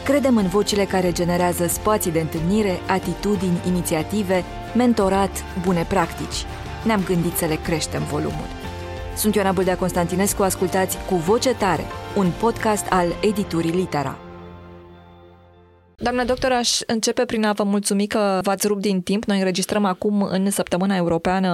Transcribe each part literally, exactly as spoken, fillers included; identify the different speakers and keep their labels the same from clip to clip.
Speaker 1: Credem în vocile care generează spații de întâlnire, atitudini, inițiative, mentorat, bune practici. Ne-am gândit să le creștem volumul. Sunt Ioana Bâldea Constantinescu, ascultați Cu Voce Tare, un podcast al editurii Litera. Doamnă doctor, aș începe prin a vă mulțumi că v-ați rupt din timp. Noi înregistrăm acum în săptămâna europeană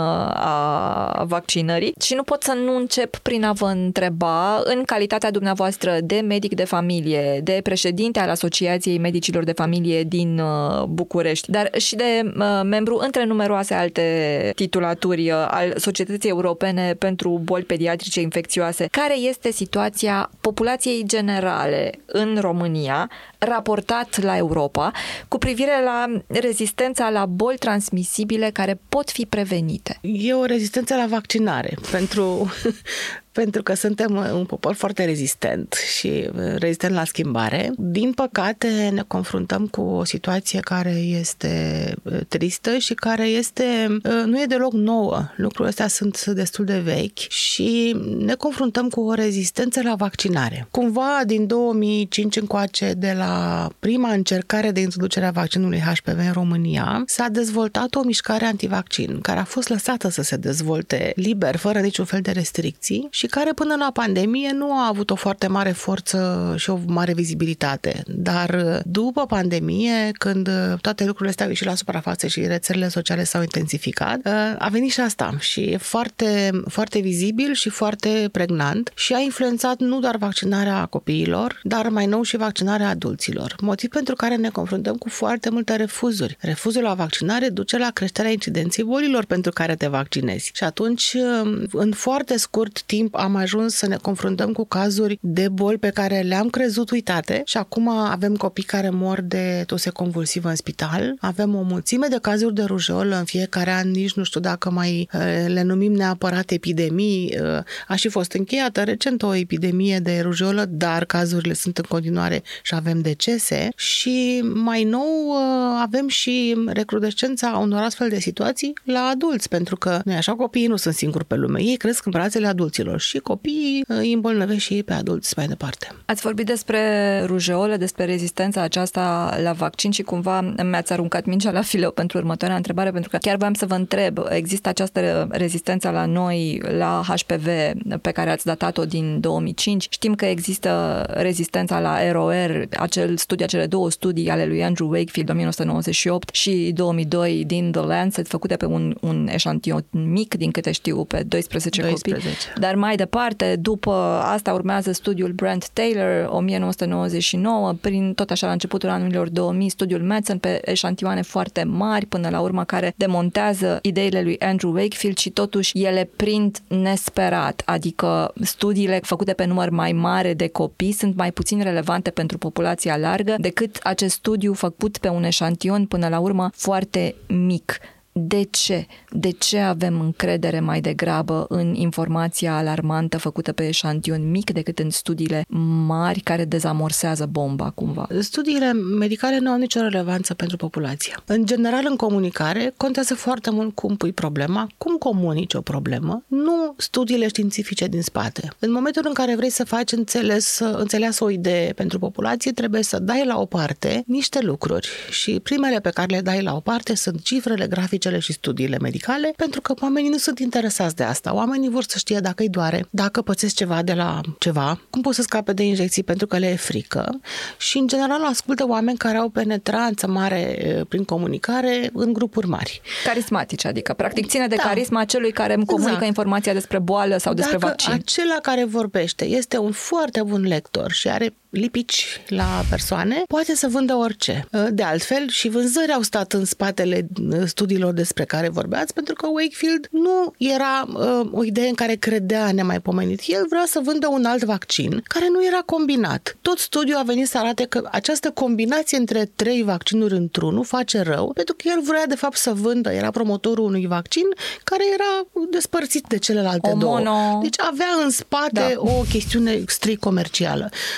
Speaker 1: a vaccinării și nu pot să nu încep prin a vă întreba, în calitatea dumneavoastră de medic de familie, de președinte al Asociației Medicilor de Familie din București, dar și de membru între numeroase alte titulaturi al Societății Europene pentru Boli Pediatrice Infecțioase, care este situația populației generale în România, raportat la Europa, cu privire la rezistența la boli transmisibile care pot fi prevenite?
Speaker 2: E o rezistență la vaccinare, pentru... pentru că suntem un popor foarte rezistent și rezistent la schimbare. Din păcate, ne confruntăm cu o situație care este tristă și care este, nu e deloc nouă. Lucrurile astea sunt destul de vechi și ne confruntăm cu o rezistență la vaccinare. Cumva, din două mii cinci încoace, de la prima încercare de introducere a vaccinului H P V în România, s-a dezvoltat o mișcare antivaccin, care a fost lăsată să se dezvolte liber, fără niciun fel de restricții, și care până la pandemie nu a avut o foarte mare forță și o mare vizibilitate. Dar după pandemie, când toate lucrurile astea au ieșit la suprafață și rețelele sociale s-au intensificat, a venit și asta și e foarte, foarte vizibil și foarte pregnant și a influențat nu doar vaccinarea copiilor, dar mai nou și vaccinarea adulților. Motiv pentru care ne confruntăm cu foarte multe refuzuri. Refuzul la vaccinare duce la creșterea incidenței bolilor pentru care te vaccinezi. Și atunci, în foarte scurt timp, am ajuns să ne confruntăm cu cazuri de boli pe care le-am crezut uitate și acum avem copii care mor de tuse convulsivă în spital. Avem o mulțime de cazuri de rujeolă în fiecare an, nici nu știu dacă mai le numim neapărat epidemii. A și fost încheiată recent o epidemie de rujeolă, dar cazurile sunt în continuare și avem decese. Și mai nou avem și recrudescența unor astfel de situații la adulți, pentru că nu așa, copiii nu sunt singuri pe lume. Ei cresc în brațele adulților și copiii îi îmbolnăvesc și ei pe adulți mai departe.
Speaker 1: Ați vorbit despre rujeolă, despre rezistența aceasta la vaccin și cumva mi-ați aruncat mingea la fileu pentru următoarea întrebare, pentru că chiar voiam să vă întreb, există această rezistență la noi, la H P V, pe care ați datat-o din două mii cinci. Știm că există rezistența la R O R, acel studiu, acele două studii ale lui Andrew Wakefield, o mie nouă sute nouăzeci și opt și două mii doi din The Lancet, făcute pe un, un eșantion mic, din câte știu, pe doisprezece, doisprezece copii. Dar mai departe, după asta urmează studiul Brent Taylor, o mie nouă sute nouăzeci și nouă, prin tot așa la începutul anilor două mii, studiul Madsen pe eșantioane foarte mari, până la urmă, care demontează ideile lui Andrew Wakefield și totuși ele prind nesperat, adică studiile făcute pe număr mai mare de copii sunt mai puțin relevante pentru populația largă decât acest studiu făcut pe un eșantion până la urmă foarte mic. De ce? De ce avem încredere mai degrabă în informația alarmantă făcută pe eșantion mic decât în studiile mari care dezamorsează bomba cumva?
Speaker 2: Studiile medicale nu au nicio relevanță pentru populație. În general, în comunicare, contează foarte mult cum pui problema, cum comunici o problemă, nu studiile științifice din spate. În momentul în care vrei să faci înțeles, înțeleasă o idee pentru populație, trebuie să dai la o parte niște lucruri și primele pe care le dai la o parte sunt cifrele grafice și studiile medicale, pentru că oamenii nu sunt interesați de asta. Oamenii vor să știe dacă îi doare, dacă pățesc ceva de la ceva, cum pot să scape de injecții pentru că le e frică și, în general, ascultă oameni care au penetranță mare prin comunicare în grupuri mari.
Speaker 1: Carismatici, adică, practic, ține de da. carisma celui care îmi comunică exact. informația despre boală sau despre
Speaker 2: dacă
Speaker 1: vaccin.
Speaker 2: Acela care vorbește este un foarte bun lector și are lipici la persoane, poate să vândă orice. De altfel, și vânzări au stat în spatele studiilor despre care vorbeați, pentru că Wakefield nu era uh, o idee în care credea nemaipomenit. El vrea să vândă un alt vaccin care nu era combinat. Tot studiul a venit să arate că această combinație între trei vaccinuri într-unul face rău, pentru că el vrea de fapt să vândă, era promotorul unui vaccin care era despărțit de celelalte
Speaker 1: o
Speaker 2: două.
Speaker 1: Mono...
Speaker 2: Deci avea în spate da. o chestiune strict comercială. Faptul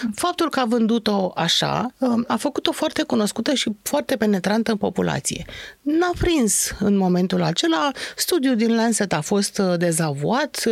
Speaker 2: faptul că a vândut-o așa a făcut-o foarte cunoscută și foarte penetrantă în populație. N-a prins în momentul acela, studiul din Lancet a fost dezavuat,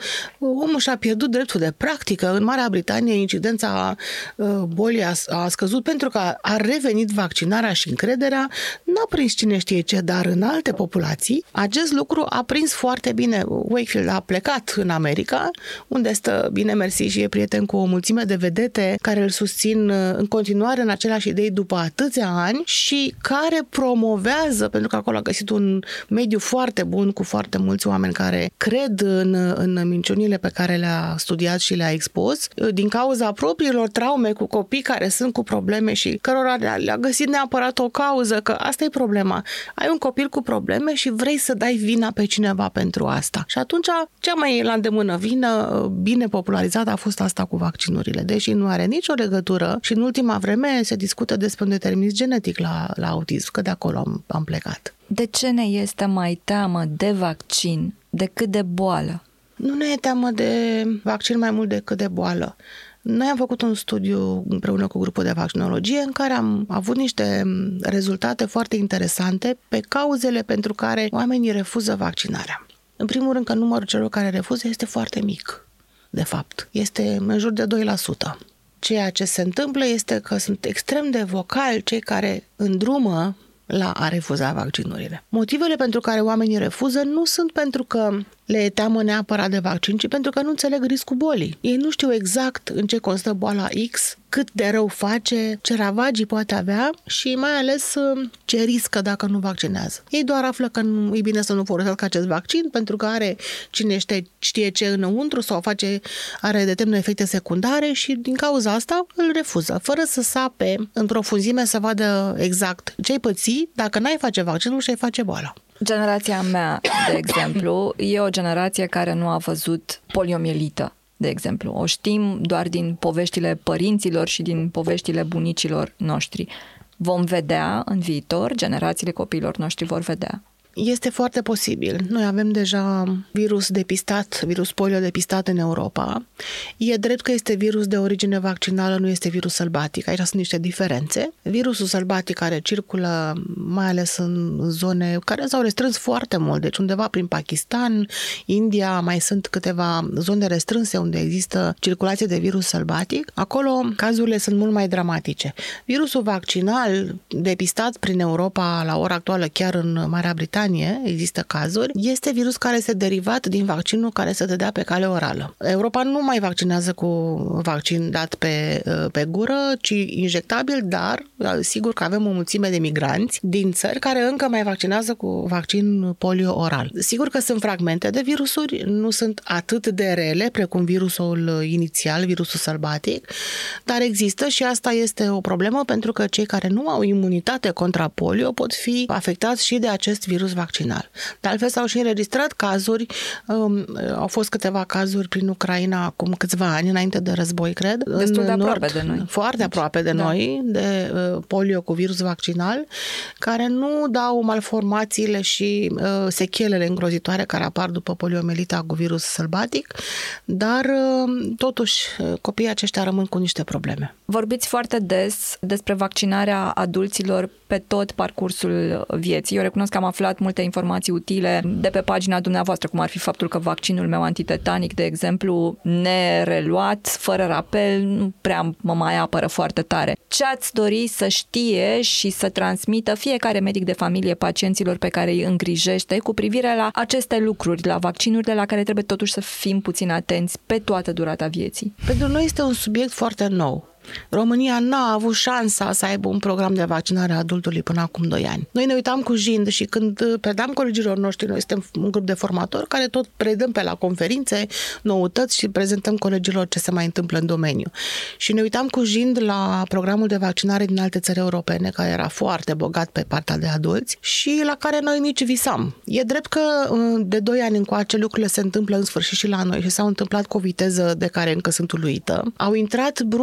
Speaker 2: omul și-a pierdut dreptul de practică. În Marea Britanie incidența bolii a, a scăzut pentru că a revenit vaccinarea și încrederea. N-a prins cine știe ce, dar în alte populații acest lucru a prins foarte bine. Wakefield a plecat în America, unde stă, bine mersi, și e prieten cu o mulțime de vedete care îl susțin în continuare în aceleași idei după atâția ani și care promovează, pentru că acolo a găsit un mediu foarte bun cu foarte mulți oameni care cred în, în minciunile pe care le-a studiat și le-a expus, din cauza propriilor traume cu copii care sunt cu probleme și cărora le-a găsit neapărat o cauză, că asta e problema. Ai un copil cu probleme și vrei să dai vina pe cineva pentru asta. Și atunci, cea mai la îndemână vină, bine popularizată, a fost asta cu vaccinurile. Deși nu are nicio legătură și în ultima vreme se discută despre un determinism genetic la, la autism, că de acolo am, am plecat.
Speaker 1: De ce ne este mai teamă de vaccin decât de boală?
Speaker 2: Nu ne e teamă de vaccin mai mult decât de boală. Noi am făcut un studiu împreună cu grupul de vaccinologie în care am avut niște rezultate foarte interesante pe cauzele pentru care oamenii refuză vaccinarea. În primul rând că numărul celor care refuză este foarte mic, de fapt. Este în jur de doi la sută. Ceea ce se întâmplă este că sunt extrem de vocali cei care îndrumă la a refuza vaccinurile. Motivele pentru care oamenii refuză nu sunt pentru că le e teamă neapărat de vaccin, ci pentru că nu înțeleg riscul bolii. Ei nu știu exact în ce constă boala X, cât de rău face, ce ravagii poate avea și mai ales ce riscă dacă nu vaccinează. Ei doar află că nu e bine să nu folosească acest vaccin pentru că are cine știe, știe ce înăuntru sau face, are de temne efecte secundare și din cauza asta îl refuză, fără să sape în profunzime să vadă exact ce-ai păți dacă n-ai face vaccinul și ai face boala.
Speaker 1: Generația mea, de exemplu, e o generație care nu a văzut poliomielită, de exemplu. O știm doar din poveștile părinților și din poveștile bunicilor noștri. Vom vedea în viitor, generațiile copiilor noștri vor vedea.
Speaker 2: Este foarte posibil. Noi avem deja virus depistat, virus polio depistat în Europa. E drept că este virus de origine vaccinală, nu este virus sălbatic. Aici sunt niște diferențe. Virusul sălbatic care circulă mai ales în zone care s-au restrâns foarte mult, deci undeva prin Pakistan, India, mai sunt câteva zone restrânse unde există circulație de virus sălbatic. Acolo cazurile sunt mult mai dramatice. Virusul vaccinal depistat prin Europa la ora actuală, chiar în Marea Britanie, există cazuri, este virus care este derivat din vaccinul care se dădea pe cale orală. Europa nu mai vaccinează cu vaccin dat pe, pe gură, ci injectabil, dar sigur că avem o mulțime de migranți din țări care încă mai vaccinează cu vaccin polio oral. Sigur că sunt fragmente de virusuri, nu sunt atât de rele precum virusul inițial, virusul sălbatic, dar există și asta este o problemă pentru că cei care nu au imunitate contra polio pot fi afectați și de acest virus vaccinal. De altfel s-au și înregistrat cazuri, um, au fost câteva cazuri prin Ucraina acum câțiva ani, înainte de război, cred.
Speaker 1: Destul de aproape
Speaker 2: nord,
Speaker 1: de noi.
Speaker 2: Foarte deci, aproape de da. noi, de uh, polio cu virus vaccinal, care nu dau malformațiile și uh, sechelele îngrozitoare care apar după poliomielita cu virus sălbatic, dar uh, totuși copiii aceștia rămân cu niște probleme.
Speaker 1: Vorbiți foarte des despre vaccinarea adulților pe tot parcursul vieții. Eu recunosc că am aflat multe informații utile de pe pagina dumneavoastră, cum ar fi faptul că vaccinul meu antitetanic, de exemplu, nereluat, fără rapel, nu prea mă mai apără foarte tare. Ce ați dori să știe și să transmită fiecare medic de familie pacienților pe care îi îngrijește cu privire la aceste lucruri, la vaccinurile la care trebuie totuși să fim puțin atenți pe toată durata vieții?
Speaker 2: Pentru noi este un subiect foarte nou. România n-a avut șansa să aibă un program de vaccinare a adultului până acum doi ani. Noi ne uitam cu jind și când predam colegilor noștri, noi suntem un grup de formatori care tot predăm pe la conferințe noutăți și prezentăm colegilor ce se mai întâmplă în domeniu. Și ne uitam cu jind la programul de vaccinare din alte țări europene, care era foarte bogat pe partea de adulți și la care noi nici visam. E drept că de doi ani încoace lucrurile se întâmplă în sfârșit și la noi și s-au întâmplat cu o viteză de care încă sunt uluită. Au intrat brusc și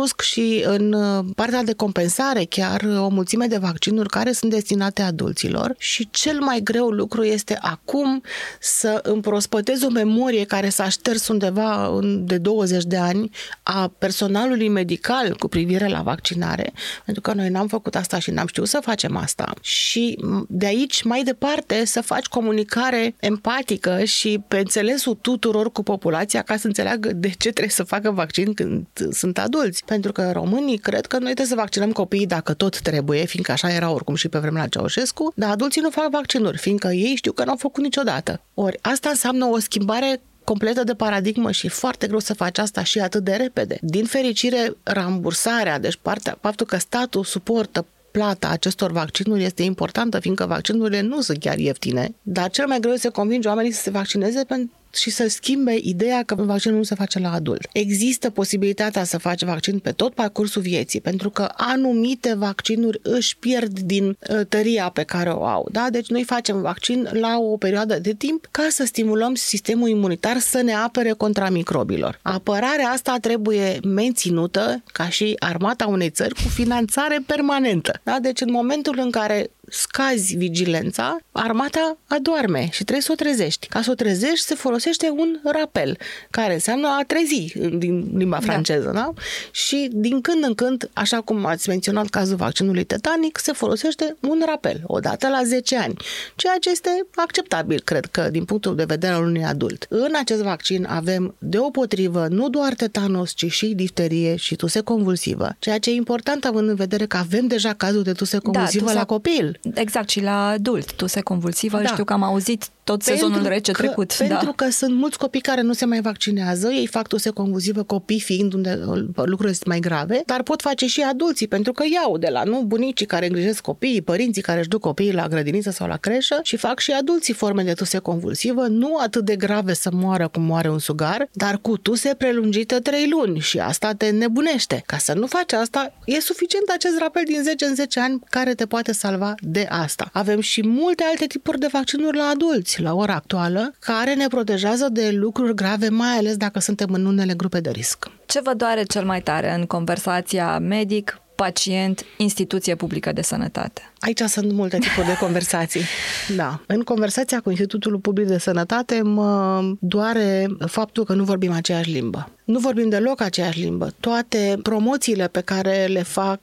Speaker 2: și în partea de compensare chiar o mulțime de vaccinuri care sunt destinate adulților și cel mai greu lucru este acum să împrospătezi o memorie care s-a șters undeva de douăzeci de ani a personalului medical cu privire la vaccinare, pentru că noi n-am făcut asta și n-am știut să facem asta. Și de aici mai departe să faci comunicare empatică și pe înțelesul tuturor cu populația ca să înțeleagă de ce trebuie să facă vaccin când sunt adulți. Pentru că românii cred că noi trebuie să vaccinăm copiii dacă tot trebuie, fiindcă așa era oricum și pe vremea Ceaușescu, dar adulții nu fac vaccinuri, fiindcă ei știu că n-au făcut niciodată. Ori asta înseamnă o schimbare completă de paradigmă și e foarte greu să faci asta și atât de repede. Din fericire, rambursarea, deci partea, faptul că statul suportă plata acestor vaccinuri este importantă, fiindcă vaccinurile nu sunt chiar ieftine, dar cel mai greu este să convingi oamenii să se vaccineze pentru și să schimbe ideea că vaccinul nu se face la adult. Există posibilitatea să faci vaccin pe tot parcursul vieții, pentru că anumite vaccinuri își pierd din tăria pe care o au. Da? Deci noi facem vaccin la o perioadă de timp ca să stimulăm sistemul imunitar să ne apere contra microbilor. Apărarea asta trebuie menținută ca și armata unei țări cu finanțare permanentă. Da? Deci în momentul în care scazi vigilența, armata adorme și trebuie să o trezești. Ca să o trezești se folosește un rapel, care înseamnă a trezi din limba franceză, da? Da? Și din când în când, așa cum ați menționat cazul vaccinului tetanic, se folosește un rapel, odată la zece ani, ceea ce este acceptabil, cred că, din punctul de vedere al unui adult. În acest vaccin avem deopotrivă nu doar tetanos, ci și difterie și tuse convulsivă, ceea ce e important având în vedere că avem deja cazul de tuse convulsivă da, la copil.
Speaker 1: Exact, și la adult, tuse convulsivă, da. Știu că am auzit tot
Speaker 2: pentru
Speaker 1: sezonul rece
Speaker 2: că,
Speaker 1: trecut.
Speaker 2: Pentru
Speaker 1: da.
Speaker 2: că sunt mulți copii care nu se mai vaccinează, ei fac tuse convulsivă, copii fiind unde lucrurile sunt mai grave, dar pot face și adulții, pentru că iau de la nu bunicii care îngrijesc copiii, părinții care își duc copiii la grădiniță sau la creșă și fac și adulții forme de tuse convulsivă, nu atât de grave să moară cum moare un sugar, dar cu tuse prelungită trei luni și asta te nebunește. Ca să nu faci asta, e suficient acest rapel din zece în zece ani care te poate salva de asta. Avem și multe alte tipuri de vaccinuri la adulți la ora actuală, care ne protejează de lucruri grave, mai ales dacă suntem în unele grupe de risc.
Speaker 1: Ce vă doare cel mai tare în conversația medic, pacient, instituție publică de sănătate?
Speaker 2: Aici sunt multe tipuri de conversații. Da. În conversația cu Institutul Public de Sănătate mă doare faptul că nu vorbim aceeași limbă. Nu vorbim deloc aceeași limbă. Toate promoțiile pe care le fac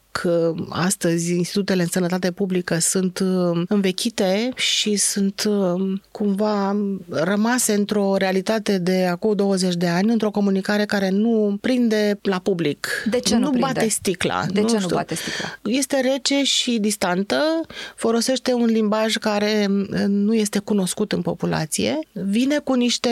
Speaker 2: astăzi institutele în sănătate publică sunt învechite și sunt cumva rămase într-o realitate de acum douăzeci de ani, într-o comunicare care nu prinde la public.
Speaker 1: De ce nu,
Speaker 2: nu
Speaker 1: prinde?
Speaker 2: bate sticla.
Speaker 1: De
Speaker 2: nu
Speaker 1: ce
Speaker 2: știu.
Speaker 1: nu bate sticla?
Speaker 2: Este rece și distantă, folosește un limbaj care nu este cunoscut în populație, vine cu niște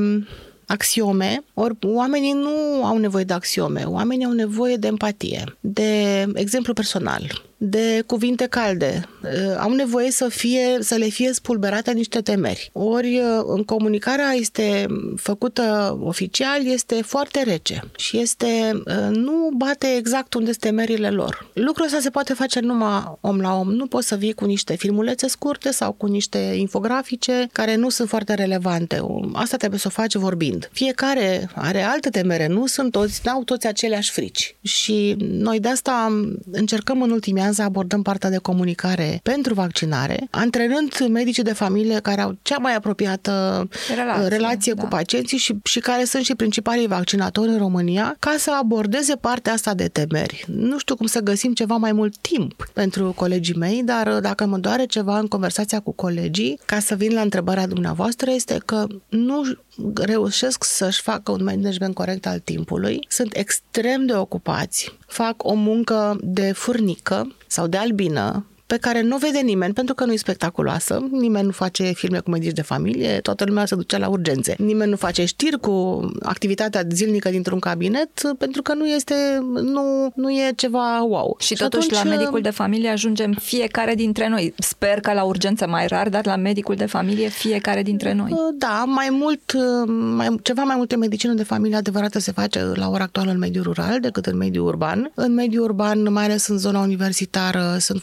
Speaker 2: axiome, ori oamenii nu au nevoie de axiome, oamenii au nevoie de empatie, de exemplu personal, de cuvinte calde, au nevoie să fie, să le fie spulberate niște temeri. Ori în comunicarea este făcută oficial, este foarte rece și este, nu bate exact unde sunt temerile lor. Lucrul ăsta se poate face numai om la om. Nu poți să vii cu niște filmulețe scurte sau cu niște infografice care nu sunt foarte relevante. Asta trebuie să o faci vorbind. Fiecare are alte temere, nu sunt toți, n-au toți aceleași frici. Și noi de asta încercăm în ultimii ani să abordăm partea de comunicare pentru vaccinare, antrenând medicii de familie care au cea mai apropiată relație, relație da. cu pacienții și, și care sunt și principalii vaccinatori în România, ca să abordeze partea asta de temeri. Nu știu cum să găsim ceva mai mult timp pentru colegii mei, dar dacă mă doare ceva în conversația cu colegii, ca să vin la întrebarea dumneavoastră, este că nu reușesc să-și facă un management corect al timpului, sunt extrem de ocupați, fac o muncă de furnică sau de albină, pe care nu vede nimeni, pentru că nu e spectaculoasă. Nimeni nu face filme cu medici de familie, toată lumea se duce la urgențe. Nimeni nu face știri cu activitatea zilnică dintr-un cabinet, pentru că nu este, nu, nu e ceva wow.
Speaker 1: Și, și totuși atunci, la medicul de familie ajungem fiecare dintre noi. Sper că la urgență mai rar, dar la medicul de familie fiecare dintre noi.
Speaker 2: Da, mai mult, mai, ceva mai multe medicină de familie adevărată se face la ora actuală în mediul rural decât în mediul urban. În mediul urban, mai ales în zona universitară, sunt foarte mulți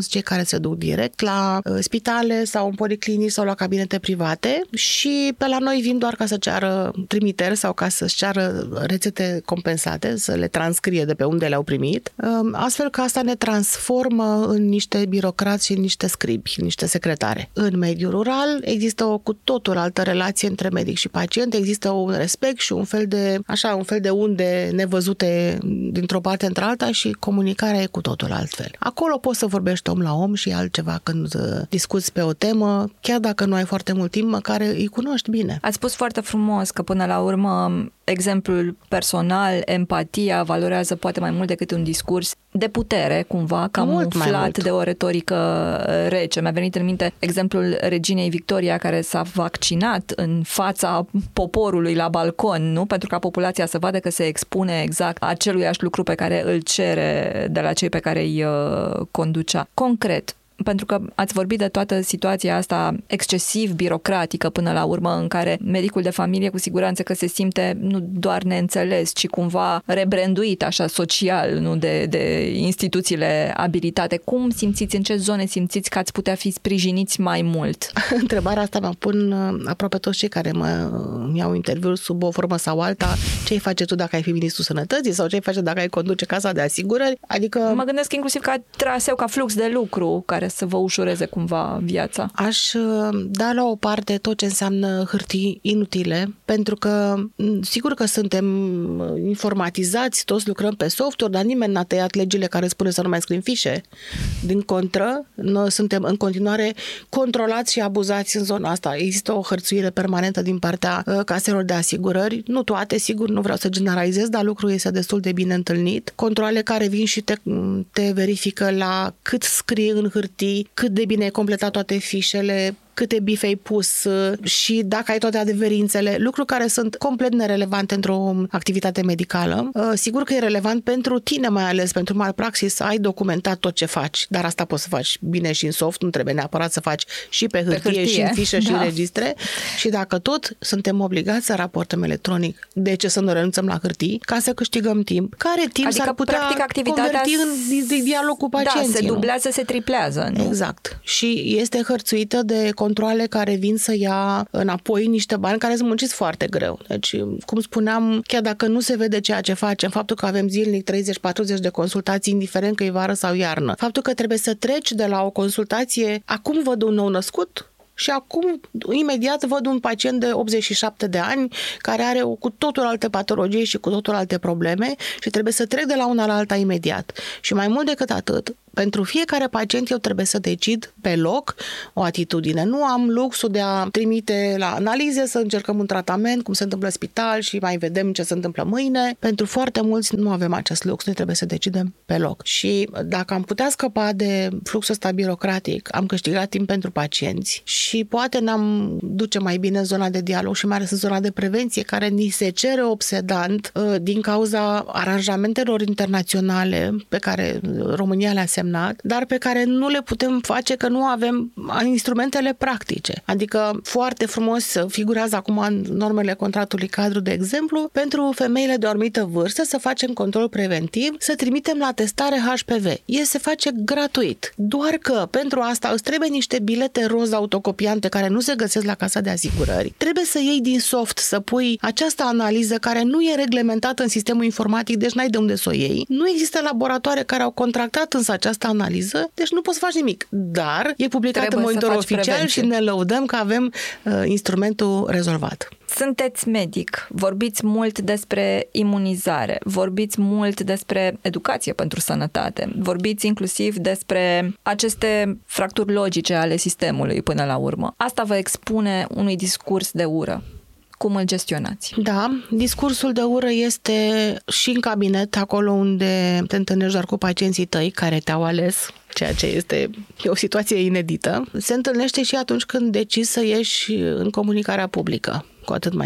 Speaker 2: sunt cei care se duc direct la uh, spitale sau în policlinici sau la cabinete private și pe la noi vin doar ca să ceară trimiteri sau ca să-și ceară rețete compensate, să le transcrie de pe unde le-au primit, uh, astfel că asta ne transformă în niște birocrați și în niște scribi, niște secretare. În mediul rural există o cu totul altă relație între medic și pacient, există un respect și un fel de, așa, un fel de unde nevăzute dintr-o parte într-alta și comunicarea e cu totul altfel. Acolo poți să vorbești om la om și altceva când discuți pe o temă, chiar dacă nu ai foarte mult timp, măcar îi cunoști bine.
Speaker 1: Ați spus foarte frumos că până la urmă exemplul personal, empatia valorează poate mai mult decât un discurs de putere, cumva, camuflat de o retorică rece. Mi-a venit în minte exemplul reginei Victoria care s-a vaccinat în fața poporului la balcon, nu? Pentru ca populația să vadă că se expune exact aceluiași lucru pe care îl cere de la cei pe care îi uh, conducea. Concret, pentru că ați vorbit de toată situația asta excesiv birocratică până la urmă, în care medicul de familie cu siguranță că se simte nu doar neînțeles, ci cumva rebranduit așa social, nu de, de instituțiile abilitate. Cum simțiți, în ce zone simțiți că ați putea fi sprijiniți mai mult?
Speaker 2: Întrebarea asta mă pun aproape toți cei care mă iau interviuri sub o formă sau alta. Ce-i face tu dacă ai fi ministrul sănătății sau ce-i face dacă ai conduce casa de asigurări? Adică... Mă
Speaker 1: gândesc inclusiv ca traseu, ca flux de lucru care să vă ușureze cumva viața.
Speaker 2: Aș da la o parte tot ce înseamnă hârtii inutile, pentru că sigur că suntem informatizați, toți lucrăm pe software, dar nimeni n-a tăiat legile care spune să nu mai scrim fișe. Din contră, noi suntem în continuare controlați și abuzați în zona asta. Există o hărțuire permanentă din partea caselor de asigurări, nu toate, sigur, nu vreau să generalizez, dar lucrul este destul de bine întâlnit. Controale care vin și te, te verifică la cât scrie în hârtii, cât de bine ai completat toate fișele, câte bife ai pus și dacă ai toate adeverințele, lucruri care sunt complet nerelevante într-o activitate medicală. Sigur că e relevant pentru tine, mai ales pentru malpraxis, să ai documentat tot ce faci, dar asta poți să faci bine și în soft, nu trebuie neapărat să faci și pe hârtie, pe hârtie. Și în fișe și da. În registre. Și dacă tot suntem obligați să raportăm electronic, de ce să nu renunțăm la hârtii? Ca să câștigăm timp. Care timp
Speaker 1: adică,
Speaker 2: s-ar putea
Speaker 1: practic, activitatea
Speaker 2: converti în dialog cu pacienții?
Speaker 1: Da, se dublează, se triplează. Nu?
Speaker 2: Exact. Și este hărțuită de controale care vin să ia înapoi niște bani care sunt munciți foarte greu. Deci, cum spuneam, chiar dacă nu se vede ceea ce facem, faptul că avem zilnic treizeci patruzeci de consultații, indiferent că e vară sau iarnă, faptul că trebuie să treci de la o consultație, acum văd un nou născut, și acum, imediat, văd un pacient de optzeci și șapte de ani care are o cu totul alte patologii și cu totul alte probleme și trebuie să trec de la una la alta imediat. Și mai mult decât atât, pentru fiecare pacient eu trebuie să decid pe loc o atitudine. Nu am luxul de a trimite la analize, să încercăm un tratament, cum se întâmplă în spital și mai vedem ce se întâmplă mâine. Pentru foarte mulți nu avem acest lux, noi trebuie să decidem pe loc. Și dacă am putea scăpa de fluxul ăsta birocratic, am câștigat timp pentru pacienți și poate ne-am duce mai bine în zona de dialog și mai ales în zona de prevenție, care ni se cere obsedant din cauza aranjamentelor internaționale pe care România le-a semnat, dar pe care nu le putem face că nu avem instrumentele practice. Adică foarte frumos figurează acum în normele contractului cadru, de exemplu, pentru femeile de o anumită vârstă să facem control preventiv, să trimitem la testare H P V. E se face gratuit. Doar că pentru asta îți trebuie niște bilete roz autocopiante care nu se găsesc la casa de asigurări. Trebuie să iei din soft, să pui această analiză care nu e reglementată în sistemul informatic, deci n-ai de unde să o iei. Nu există laboratoare care au contractat însă această analiză, deci nu poți să faci nimic. Dar e publicat trebuie în monitor oficial prevenție. Și ne lăudăm că avem uh, instrumentul rezolvat.
Speaker 1: Sunteți medic, vorbiți mult despre imunizare, vorbiți mult despre educație pentru sănătate, vorbiți inclusiv despre aceste fracturi logice ale sistemului până la urmă. Asta vă expune unui discurs de ură. Cum îl gestionați?
Speaker 2: Da, discursul de ură este și în cabinet, acolo unde te întâlnești doar cu pacienții tăi care te-au ales, ceea ce este o situație inedită. Se întâlnește și atunci când decizi să ieși în comunicarea publică, cu atât mai mult.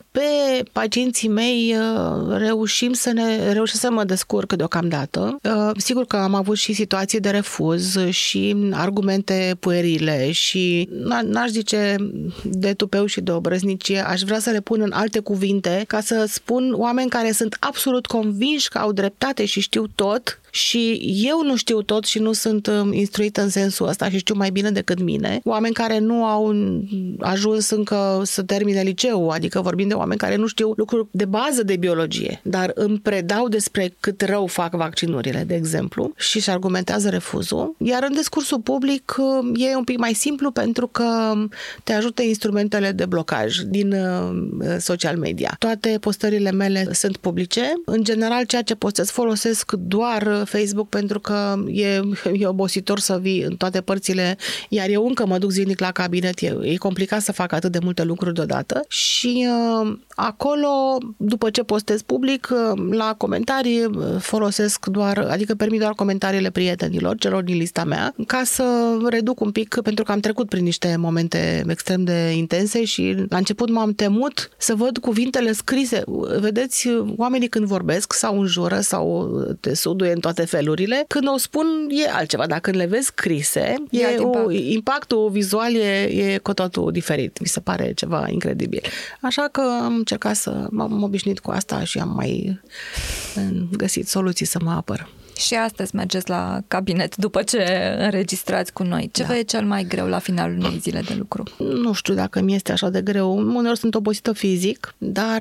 Speaker 2: pe pacienții mei reușim să ne reușim să mă descurc deocamdată. Sigur că am avut și situații de refuz și argumente puerile și n-aș zice de tupeu și de obrăznicie, aș vrea să le pun în alte cuvinte ca să spun oameni care sunt absolut convinși că au dreptate și știu tot și eu nu știu tot și nu sunt instruită în sensul ăsta și știu mai bine decât mine. Oameni care nu au ajuns încă să termine liceul, adică vorbim de oameni care nu știu lucruri de bază de biologie, dar îmi predau despre cât rău fac vaccinurile, de exemplu, și își argumentează refuzul. Iar în discursul public e un pic mai simplu pentru că te ajută instrumentele de blocaj din social media. Toate postările mele sunt publice. În general, ceea ce postez folosesc doar Facebook pentru că e, e obositor să vii în toate părțile, iar eu încă mă duc zilnic la cabinet, e, e complicat să fac atât de multe lucruri deodată și uh, acolo, după ce postez public, uh, la comentarii folosesc doar, adică permit doar comentariile prietenilor, celor din lista mea, ca să reduc un pic, pentru că am trecut prin niște momente extrem de intense și la început m-am temut să văd cuvintele scrise. Vedeți, oamenii când vorbesc sau înjură sau te suduie în toate felurile, când o spun e altceva, dar când le vezi scrise, e e o, impactul vizual e, e cu totul diferit. Mi se pare ceva incredibil. Așa că am încercat să m-am obișnuit cu asta și am mai găsit soluții să mă apăr.
Speaker 1: Și astăzi mergeți la cabinet după ce înregistrați cu noi. Ce da. vă e cel mai greu la finalul unei zile de lucru?
Speaker 2: Nu știu dacă mi este așa de greu. Uneori sunt obosită fizic, dar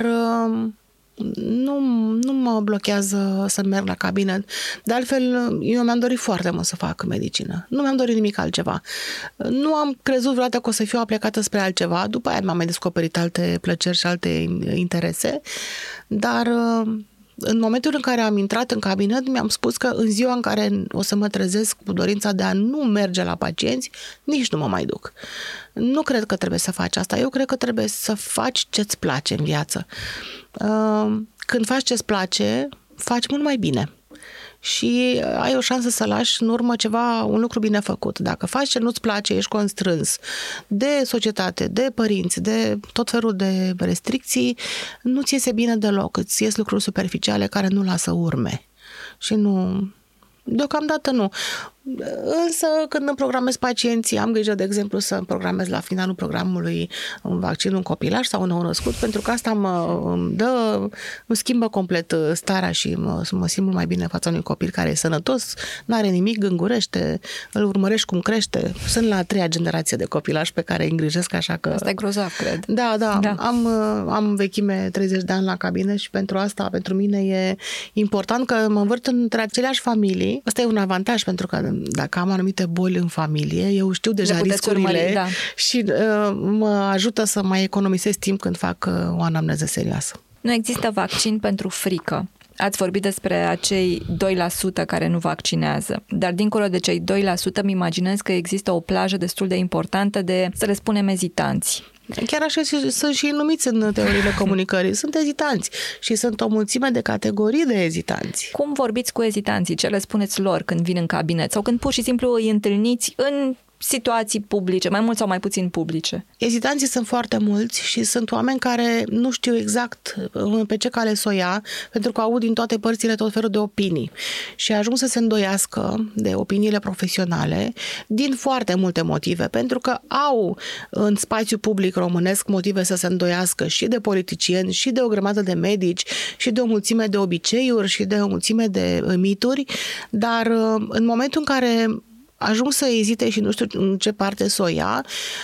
Speaker 2: nu, nu mă blochează să merg la cabinet. De altfel, eu mi-am dorit foarte mult să fac medicină. Nu mi-am dorit nimic altceva. Nu am crezut vreodată că o să fiu aplecată spre altceva. După aia m-am mai descoperit alte plăceri și alte interese. Dar în momentul în care am intrat în cabinet, mi-am spus că în ziua în care o să mă trezesc cu dorința de a nu merge la pacienți, nici nu mă mai duc. Nu cred că trebuie să faci asta. Eu cred că trebuie să faci ce-ți place în viață. Când faci ce-ți place, faci mult mai bine. Și ai o șansă să lași în urmă ceva, un lucru bine făcut. Dacă faci ce nu-ți place, ești constrâns de societate, de părinți, de tot felul de restricții, nu-ți iese bine deloc. Îți ies lucruri superficiale care nu lasă urme. Și nu... Deocamdată nu. Însă, când îmi programez pacienții, am grijă, de exemplu, să îmi programez la finalul programului un vaccin, un copilaj sau un nou născut, pentru că asta mă îmi dă, îmi schimbă complet starea și mă, mă simt mult mai bine fața unui copil care e sănătos, n-are nimic, gângurește, îl urmărești cum crește. Sunt la a treia generație de copilaj pe care îi îngrijesc, așa că...
Speaker 1: Asta e grozav, cred.
Speaker 2: Da, da, da. Am, am vechime treizeci de ani la cabinet și pentru asta, pentru mine e important că mă învârt între aceleași familii. Asta e un avantaj, pentru că dacă am anumite boli în familie, eu știu deja riscurile urmări, da. și uh, mă ajută să mai economisesc timp când fac uh, o anamneză serioasă.
Speaker 1: Nu există vaccin pentru frică. Ați vorbit despre acei doi la sută care nu vaccinează, dar dincolo de cei doi la sută îmi imaginez că există o plajă destul de importantă de, să le spunem, ezitanți.
Speaker 2: Chiar așa sunt și numiți în teoriile comunicării. Sunt ezitanți și sunt o mulțime de categorii de ezitanți.
Speaker 1: Cum vorbiți cu ezitanții? Ce le spuneți lor când vin în cabinet? Sau când pur și simplu îi întâlniți în situații publice, mai mult sau mai puțin publice?
Speaker 2: Ezitanții sunt foarte mulți și sunt oameni care nu știu exact pe ce cale să o ia, pentru că aud din toate părțile tot felul de opinii și ajung să se îndoiască de opiniile profesionale din foarte multe motive, pentru că au în spațiu public românesc motive să se îndoiască și de politicieni, și de o grămadă de medici, și de o mulțime de obiceiuri, și de o mulțime de mituri, dar în momentul în care ajung să ezite și nu știu în ce parte să o ia,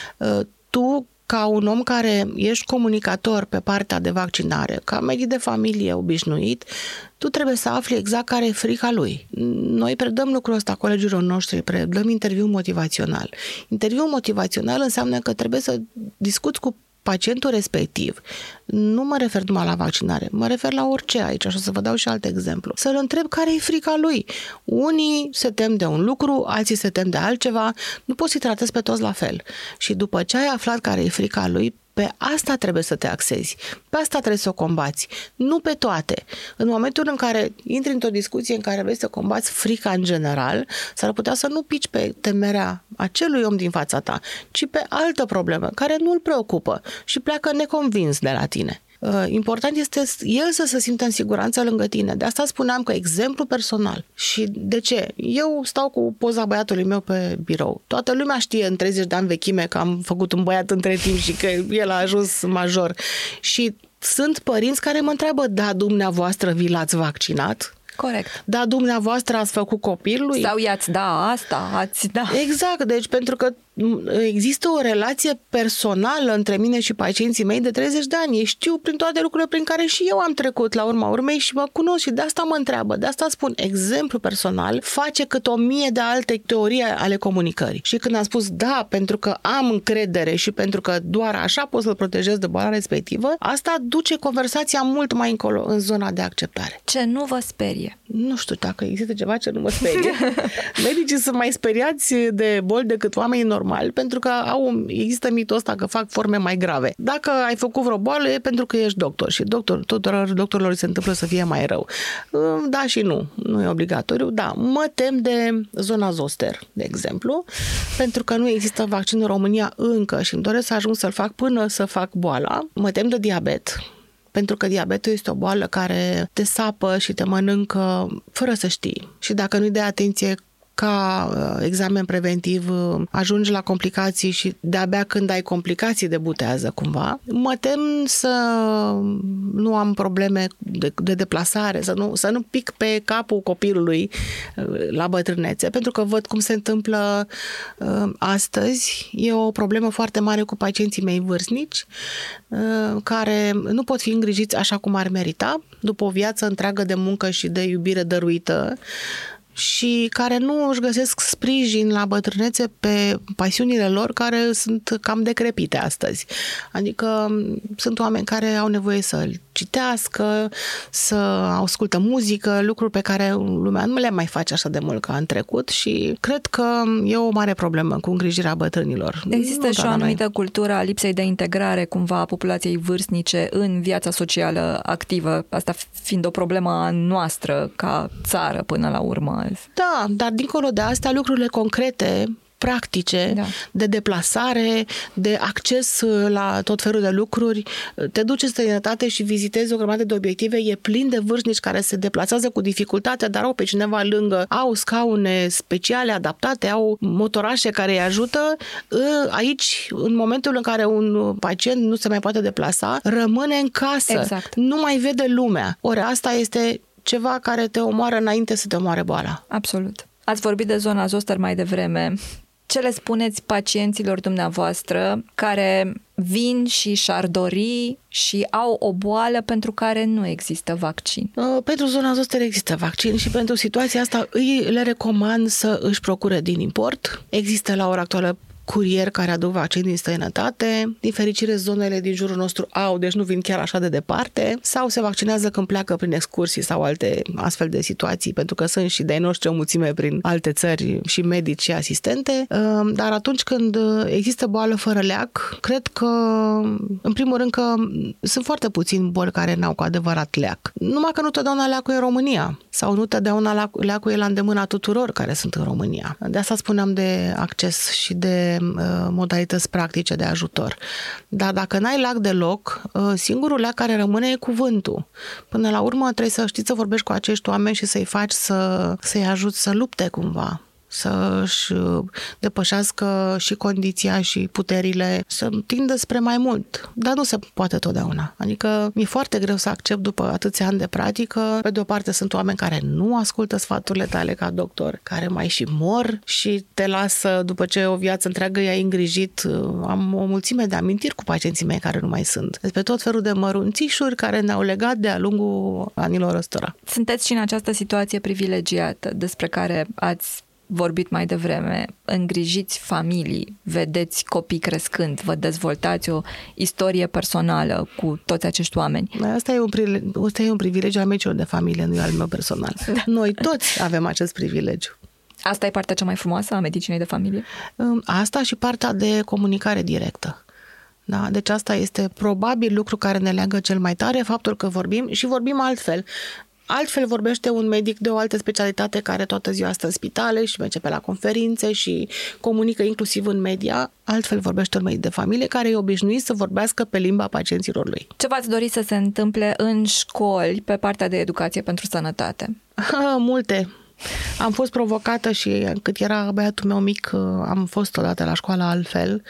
Speaker 2: tu, ca un om care ești comunicator pe partea de vaccinare, ca medic de familie obișnuit, tu trebuie să afli exact care e frica lui. Noi predăm lucrul ăsta colegilor noștri, predăm interviu motivațional. Interviul motivațional înseamnă că trebuie să discuți cu pacientul respectiv. Nu mă refer numai la vaccinare, mă refer la orice aici, și o să vă dau și alt exemplu. Să-l întreb care e frica lui. Unii se tem de un lucru, alții se tem de altceva, nu poți să-i tratezi pe toți la fel. Și după ce ai aflat care e frica lui, pe asta trebuie să te axezi. Pe asta trebuie să o combați. Nu pe toate. În momentul în care intri într-o discuție în care vrei să combați frica în general, s-ar putea să nu pici pe temerea acelui om din fața ta, ci pe altă problemă care nu îl preocupă și pleacă neconvins de la tine. Important este el să se simtă în siguranță lângă tine. De asta spuneam că exemplu personal. Și de ce? Eu stau cu poza băiatului meu pe birou. Toată lumea știe în treizeci de ani vechime că am făcut un băiat între timp și că el a ajuns major. Și sunt părinți care mă întreabă, da, dumneavoastră vi l-ați vaccinat?
Speaker 1: Corect.
Speaker 2: Da, dumneavoastră ați făcut copilului?
Speaker 1: Sau i-ați da asta, ați da.
Speaker 2: Exact, deci pentru că există o relație personală între mine și pacienții mei de treizeci de ani. Ei știu prin toate lucrurile prin care și eu am trecut la urma urmei și mă cunosc și de asta mă întreabă. De asta spun, exemplu personal face cât o mie de alte teorii ale comunicării. Și când am spus da, pentru că am încredere și pentru că doar așa pot să-l protejez de boala respectivă, asta duce conversația mult mai încolo în zona de acceptare.
Speaker 1: Ce nu vă sperie?
Speaker 2: Nu știu dacă există ceva ce nu mă sperie. Medicii sunt mai speriați de boli decât oamenii normali, pentru că au, există mitul ăsta că fac forme mai grave. Dacă ai făcut vreo boală, e pentru că ești doctor și doctor, tuturor doctorilor se întâmplă să fie mai rău. Da și nu. Nu e obligatoriu. Da, mă tem de zona zoster, de exemplu, pentru că nu există vaccin în România încă și îmi doresc să ajung să-l fac până să fac boala. Mă tem de diabet, pentru că diabetul este o boală care te sapă și te mănâncă fără să știi. Și dacă nu-i dai atenție ca examen preventiv, ajungi la complicații și de-abia când ai complicații debutează cumva. Mă tem să nu am probleme de, de deplasare, să nu, să nu pic pe capul copilului la bătrânețe, pentru că văd cum se întâmplă astăzi. E o problemă foarte mare cu pacienții mei vârstnici, care nu pot fi îngrijiți așa cum ar merita, după o viață întreagă de muncă și de iubire dăruită, și care nu își găsesc sprijin la bătrânețe pe pasiunile lor, care sunt cam decrepite astăzi. Adică sunt oameni care au nevoie să citească, să ascultă muzică, lucruri pe care lumea nu le mai face așa de mult ca în trecut și cred că e o mare problemă cu îngrijirea bătrânilor.
Speaker 1: Există și o anumită cultură a lipsei de integrare cumva a populației vârstnice în viața socială activă, asta fiind o problemă a noastră ca țară până la urmă.
Speaker 2: Da, dar dincolo de astea, lucrurile concrete, practice, da, de deplasare, de acces la tot felul de lucruri, te duci în străinătate și vizitezi o grămadă de obiective, e plin de vârstnici care se deplasează cu dificultate, dar au pe cineva lângă, au scaune speciale adaptate, au motorașe care îi ajută. Aici, în momentul în care un pacient nu se mai poate deplasa, rămâne în casă,
Speaker 1: exact,
Speaker 2: nu mai vede lumea. Ori asta este ceva care te omoară înainte să te omoare boala.
Speaker 1: Absolut. Ați vorbit de zona zoster mai devreme. Ce le spuneți pacienților dumneavoastră care vin și și-ar dori și au o boală pentru care nu există vaccin?
Speaker 2: Pentru zona zoster există vaccin și pentru situația asta îi le recomand să își procure din import. Există la ora actuală curieri care aduc vaccin din străinătate. Din fericire, zonele din jurul nostru au, deci nu vin chiar așa de departe, sau se vaccinează când pleacă prin excursii sau alte astfel de situații, pentru că sunt și de-ai noștri o mulțime prin alte țări și medici și asistente. Dar atunci când există boală fără leac, cred că, în primul rând, că sunt foarte puțini boli care n-au cu adevărat leac. Numai că nu totdeauna leacul e în România, sau nu totdeauna leacul e la îndemâna tuturor care sunt în România. De asta spuneam de acces și de modalități practice de ajutor. Dar dacă n-ai leac deloc, singurul leac care rămâne e cuvântul. Până la urmă trebuie să știi să vorbești cu acești oameni și să-i faci să, să-i ajuți să lupte cumva, să-și depășească și condiția și puterile, să tindă spre mai mult. Dar nu se poate totdeauna. Adică mi-e foarte greu să accept după atâția ani de practică. Pe de o parte sunt oameni care nu ascultă sfaturile tale ca doctor, care mai și mor și te lasă după ce o viață întreagă i-ai îngrijit. Am o mulțime de amintiri cu pacienții mei care nu mai sunt. Despre tot felul de mărunțișuri care ne-au legat de-a lungul anilor ăstora.
Speaker 1: Sunteți și în această situație privilegiată despre care ați vorbit mai devreme, îngrijiți familii, vedeți copii crescând, vă dezvoltați o istorie personală cu toți acești oameni.
Speaker 2: Asta e un, pri... Asta e un privilegiu al medicilor de familie, nu al meu personal. Da. Noi toți avem acest privilegiu.
Speaker 1: Asta e partea cea mai frumoasă a medicinei de familie?
Speaker 2: Asta și partea de comunicare directă. Da, deci asta este probabil lucru care ne leagă cel mai tare, faptul că vorbim și vorbim altfel. Altfel vorbește un medic de o altă specialitate care toată ziua stă în spitale și merge pe la conferințe și comunică inclusiv în media. Altfel vorbește un medic de familie care e obișnuit să vorbească pe limba pacienților lui.
Speaker 1: Ce v-ați dori să se întâmple în școli pe partea de educație pentru sănătate?
Speaker 2: Multe. Am fost provocată și cât era băiatul meu mic, am fost odată la școală altfel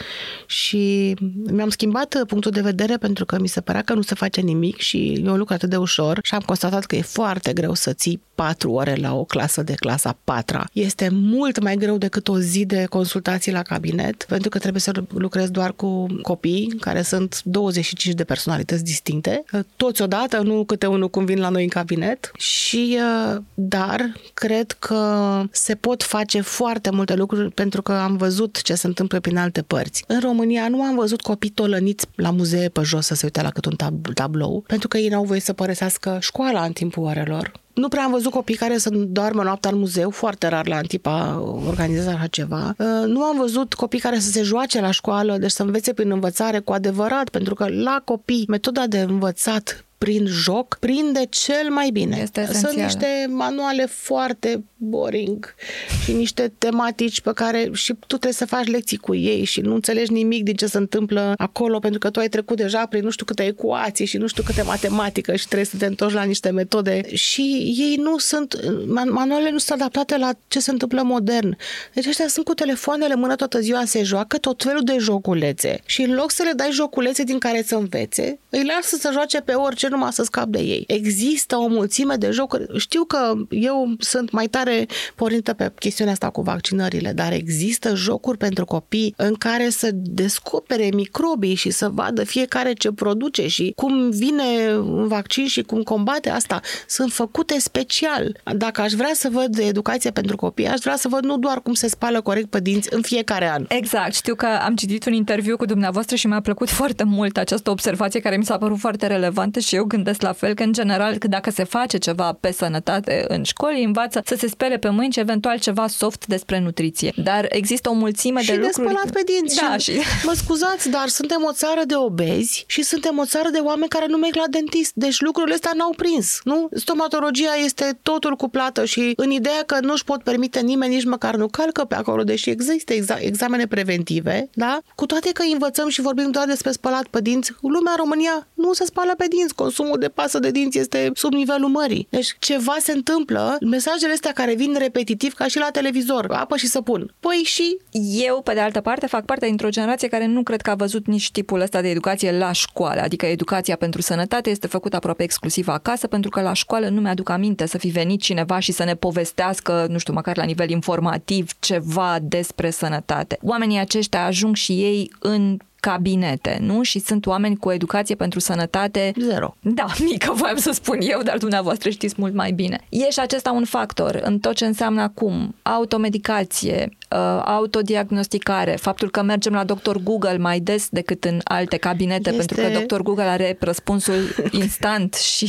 Speaker 2: și mi-am schimbat punctul de vedere pentru că mi se părea că nu se face nimic și e un lucru atât de ușor și am constatat că e foarte greu să ții patru ore la o clasă de clasa patra. Este mult mai greu decât o zi de consultații la cabinet, pentru că trebuie să lucrez doar cu copii, care sunt douăzeci și cinci de personalități distincte, toți odată, nu câte unul cum vin la noi în cabinet. Și, dar, cred că se pot face foarte multe lucruri pentru că am văzut ce se întâmplă prin alte părți. În România nu am văzut copii tolăniți la muzee pe jos să se uite la cât un tab- tablou, pentru că ei n-au voie să părăsească școala în timpul orelor. Nu prea am văzut copii care să doarmă noaptea în muzeu, foarte rar la Antipa organizează așa ceva. Nu am văzut copii care să se joace la școală, deci să învețe prin învățare cu adevărat, pentru că la copii metoda de învățat prin joc prinde cel mai bine.
Speaker 1: Este
Speaker 2: Sunt niște manuale foarte boring și niște tematici pe care și tu trebuie să faci lecții cu ei și nu înțelegi nimic din ce se întâmplă acolo pentru că tu ai trecut deja prin nu știu câte ecuații și nu știu câte matematică și trebuie să te întorci la niște metode și ei nu sunt, manualele nu sunt adaptate la ce se întâmplă modern. Deci ăștia sunt cu telefoanele în mână toată ziua, se joacă tot felul de joculețe și în loc să le dai joculețe din care să învețe, îi lasă să joace pe orice numai să scap de ei. Există o mulțime de jocuri. Știu că eu sunt mai tare pornită pe chestiunea asta cu vaccinările, dar există jocuri pentru copii în care să descopere microbii și să vadă fiecare ce produce și cum vine un vaccin și cum combate asta. Sunt făcute special. Dacă aș vrea să văd educație pentru copii, aș vrea să văd nu doar cum se spală corect pe dinți în fiecare an.
Speaker 1: Exact. Știu că am citit un interviu cu dumneavoastră și mi-a plăcut foarte mult această observație care mi s-a părut foarte relevantă și eu gândesc la fel că, în general, că dacă se face ceva pe sănătate în școli, învață să se spele pe mâini și eventual ceva soft despre nutriție. Dar există o mulțime
Speaker 2: și
Speaker 1: de lucruri...
Speaker 2: Și de spălat pe dinți.
Speaker 1: Da,
Speaker 2: și...
Speaker 1: și...
Speaker 2: Mă scuzați, dar suntem o țară de obezi și suntem o țară de oameni care nu merg la dentist. Deci lucrurile astea n-au prins, nu? Stomatologia este totul cuplată și în ideea că nu-și pot permite nimeni nici măcar nu calcă pe acolo, deși există exa- examene preventive, da? Cu toate că învățăm și vorbim doar despre spălat pe dinți, lumea în România nu se spală pe dinți. Consumul de pasă de dinți este sub nivelul mării. Deci ceva se întâmplă, mesajele astea care vin repetitiv ca și la televizor, apă și săpun. Păi și...
Speaker 1: Eu, pe de altă parte, fac parte dintr-o generație care nu cred că a văzut nici tipul ăsta de educație la școală, adică educația pentru sănătate este făcută aproape exclusiv acasă, pentru că la școală nu mi-aduc aminte să fi venit cineva și să ne povestească, nu știu, măcar la nivel informativ, ceva despre sănătate. Oamenii aceștia ajung și ei în cabinete, nu? Și sunt oameni cu educație pentru sănătate...
Speaker 2: Zero.
Speaker 1: Da, mică voiam să spun eu, dar dumneavoastră știți mult mai bine. E și acesta un factor în tot ce înseamnă acum automedicație, autodiagnosticare, faptul că mergem la doctor Google mai des decât în alte cabinete, este... pentru că doctor Google are răspunsul instant și...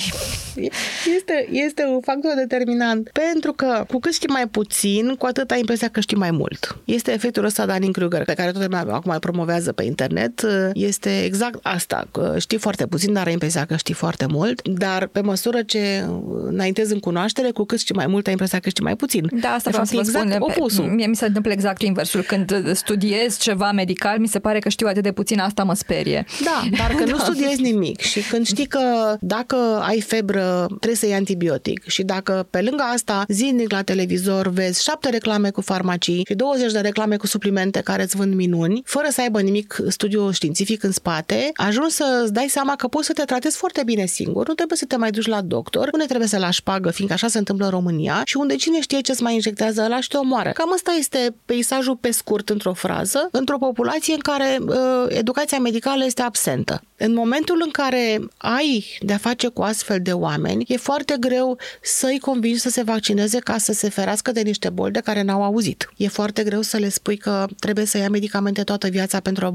Speaker 2: Este, este un factor determinant, pentru că cu cât știi mai puțin, cu atât ai impresia că știi mai mult. Este efectul ăsta Dunning-Kruger, pe care toată lumea acum îl promovează pe internet. Este exact asta. Știi foarte puțin, dar ai impresia că știi foarte mult, dar pe măsură ce înaintezi în cunoaștere, cu cât știi mai mult, ai impresia că știi mai puțin.
Speaker 1: Da, asta vreau să vă
Speaker 2: exact
Speaker 1: spun.
Speaker 2: Opusul.
Speaker 1: Mie mi se întâmplă exact inversul. Când studiez ceva medical, mi se pare că știu atât de puțin, asta mă sperie.
Speaker 2: Da, dar când da. nu studiezi nimic și când știi că dacă ai febră, trebuie să iei antibiotic și dacă pe lângă asta zilnic la televizor vezi șapte reclame cu farmacii și douăzeci de reclame cu suplimente care îți vând minuni, fără să aibă nimic studiu științific în spate, ajungi să-ți dai seama că poți să te tratezi foarte bine singur, nu trebuie să te mai duci la doctor, nu ne trebuie să lași pagă, fiindcă așa se întâmplă în România și unde cine știe ce-ți mai injectează ăla și te omoară. Cam asta este peisajul pe scurt, într-o frază, într-o populație în care uh, educația medicală este absentă. În momentul în care ai de-a face cu astfel de oameni, e foarte greu să-i convingi să se vaccineze ca să se ferească de niște boli de care n-au auzit. E foarte greu să le spui că trebuie să ia medicamente toată viața pentru o boală care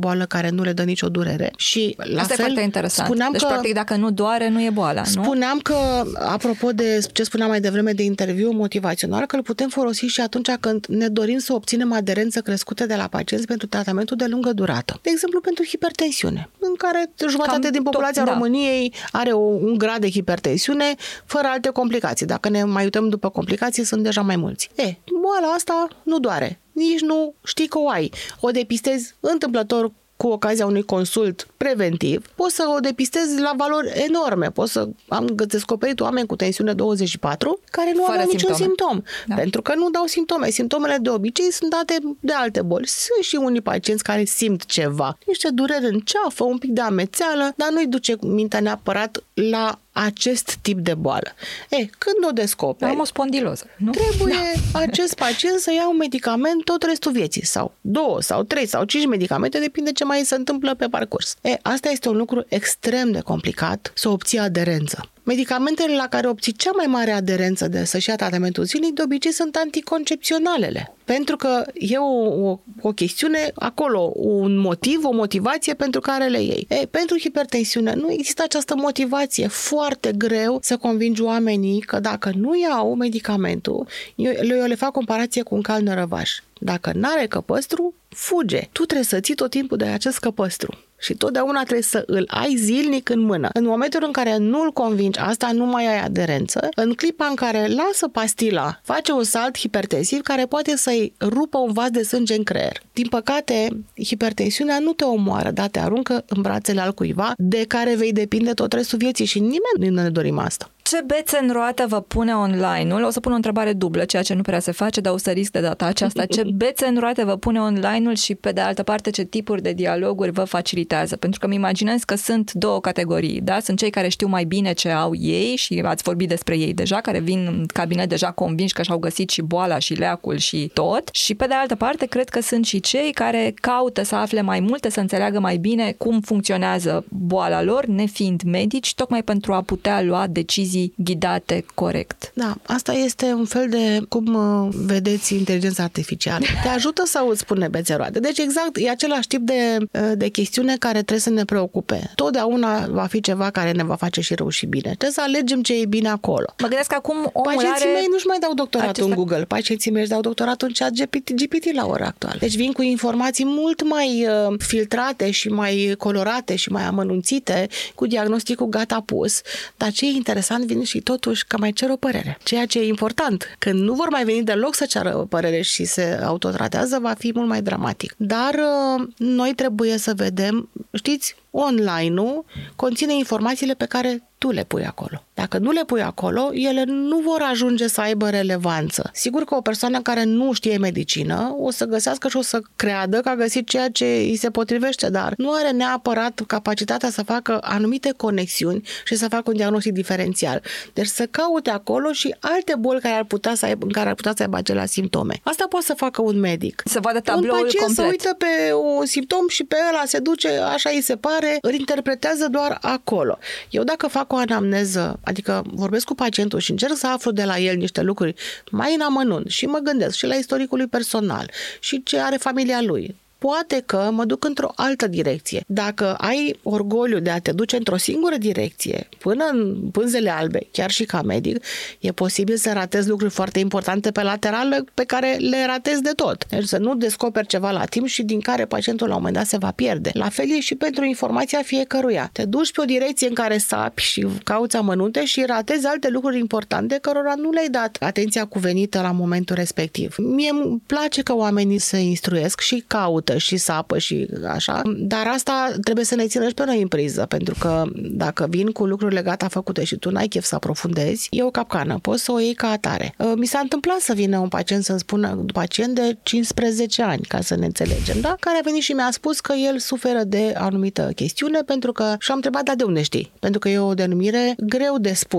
Speaker 2: care nu le dă nicio durere. Și la
Speaker 1: Asta
Speaker 2: fel,
Speaker 1: e foarte interesant.
Speaker 2: spuneam
Speaker 1: deci,
Speaker 2: că,
Speaker 1: practic, dacă nu doare, nu e boala, nu?
Speaker 2: Spuneam că, apropo de ce spuneam mai devreme de interviu motivațional, că îl putem folosi și atunci când ne dorim să obținem aderență crescută de la pacienți pentru tratamentul de lungă durată. De exemplu, pentru hipertensiune, în care jumătate Cam din populația tot, României da. are o, un grad de hipertensiune fără alte complicații. Dacă ne mai uităm după complicații, sunt deja mai mulți. E, boala asta nu doare. Nici nu știi că o ai. O depistezi întâmplător cu ocazia unui consult preventiv, poți să o depistezi la valori enorme. Poți să am descoperit oameni cu tensiune douăzeci și patru care nu
Speaker 1: Fără
Speaker 2: au niciun
Speaker 1: simptome.
Speaker 2: simptom.
Speaker 1: Da.
Speaker 2: Pentru că nu dau simptome. Simptomele de obicei sunt date de alte boli. Sunt și unii pacienți care simt ceva. Niște dureri în ceafă, un pic de amețeală, dar nu-i duce mintea neapărat la acest tip de boală. E, când o descoperi,
Speaker 1: am o spondiloză, nu?
Speaker 2: Trebuie
Speaker 1: da.
Speaker 2: acest pacient să ia un medicament tot restul vieții, sau două, sau trei, sau cinci medicamente, depinde ce mai se întâmplă pe parcurs. E, asta este un lucru extrem de complicat, să obții aderență. Medicamentele la care obții cea mai mare aderență de să-și ia tratamentul zilnic, de obicei sunt anticoncepționalele. Pentru că e o, o, o chestiune acolo, un motiv, o motivație pentru care le iei. E, pentru hipertensiune nu există această motivație. Foarte greu să convingi oamenii că dacă nu iau medicamentul, eu, eu le fac comparație cu un cal nărăvaș. Dacă n-are căpăstru, fuge. Tu trebuie să ții tot timpul de acest căpăstru. Și totdeauna trebuie să îl ai zilnic în mână. În momentul în care nu îl convingi, asta nu mai ai aderență. În clipa în care lasă pastila, face un salt hipertensiv care poate să-i rupă un vas de sânge în creier. Din păcate, hipertensiunea nu te omoară, dar te aruncă în brațele altcuiva de care vei depinde tot restul vieții și nimeni nu ne dorim asta.
Speaker 1: Ce bețe în roată vă pune online-ul? O să pun o întrebare dublă, ceea ce nu prea se face, dar o să risc de data aceasta. Ce bețe în roate vă pune online-ul și, pe de altă parte, ce tipuri de dialoguri vă facilitează? Pentru că îmi imaginez că sunt două categorii, da? Sunt cei care știu mai bine ce au ei și ați vorbit despre ei deja, care vin în cabinet deja convinși că și-au găsit și boala și leacul și tot. Și, pe de altă parte, cred că sunt și cei care caută să afle mai multe, să înțeleagă mai bine cum funcționează boala lor, nefiind medici, tocmai pentru a putea lua decizii ghidate corect.
Speaker 2: Da, asta este un fel de, cum vedeți, inteligența artificială. Te ajută să îți spune bețe roate. Deci exact, e același tip de, de chestiune care trebuie să ne preocupe. Totdeauna va fi ceva care ne va face și rău și bine. Trebuie să alegem ce e bine acolo.
Speaker 1: Mă gândesc că acum omul
Speaker 2: Pacienții
Speaker 1: are...
Speaker 2: mei nu-și mai dau doctoratul
Speaker 1: acesta...
Speaker 2: în Google. Pacienții mei își dau doctoratul în chat G P T la ora actuală. Deci vin cu informații mult mai uh, filtrate și mai colorate și mai amănunțite, cu diagnosticul gata pus. Dar ce e interesant, vine și totuși că mai cer o părere. Ceea ce e important, când nu vor mai veni deloc să ceară o părere și se autotratează, va fi mult mai dramatic. Dar uh, noi trebuie să vedem, știți, online-ul conține informațiile pe care tu le pui acolo. Dacă nu le pui acolo, ele nu vor ajunge să aibă relevanță. Sigur că o persoană care nu știe medicină o să găsească și o să creadă că a găsit ceea ce îi se potrivește, dar nu are neapărat capacitatea să facă anumite conexiuni și să facă un diagnostic diferențial. Deci să caute acolo și alte boli care ar putea să aibă, în care ar putea să aibă aceleași simptome. Asta poate să facă un medic.
Speaker 1: Să vadă tabloul
Speaker 2: un pacient
Speaker 1: complet.
Speaker 2: să uită pe un simptom și pe ăla se duce, așa îi se pare, îl interpretează doar acolo. Eu dacă fac o anamneză, adică vorbesc cu pacientul și încerc să aflu de la el niște lucruri mai în amănunt și mă gândesc și la istoricul lui personal și ce are familia lui, poate că mă duc într-o altă direcție. Dacă ai orgoliu de a te duce într-o singură direcție, până în pânzele albe, chiar și ca medic, e posibil să ratezi lucruri foarte importante pe laterală pe care le ratezi de tot. Deci să nu descoperi ceva la timp și din care pacientul la un moment dat se va pierde. La fel e și pentru informația fiecăruia. Te duci pe o direcție în care sapi și cauți amănunte și ratezi alte lucruri importante cărora nu le-ai dat atenția cuvenită la momentul respectiv. Mie îmi place că oamenii se instruiesc și caută și sapă și așa, dar asta trebuie să ne țină și pe noi în priză, pentru că dacă vin cu lucrurile gata făcute și tu n-ai chef să aprofundezi, e o capcană, poți să o iei ca atare. Mi s-a întâmplat să vină un pacient să-mi spună, un pacient de cincisprezece ani, ca să ne înțelegem, da? Care a venit și mi-a spus că el suferă de anumită chestiune, pentru că și am întrebat, dar de unde știi? Pentru că e o denumire greu de spus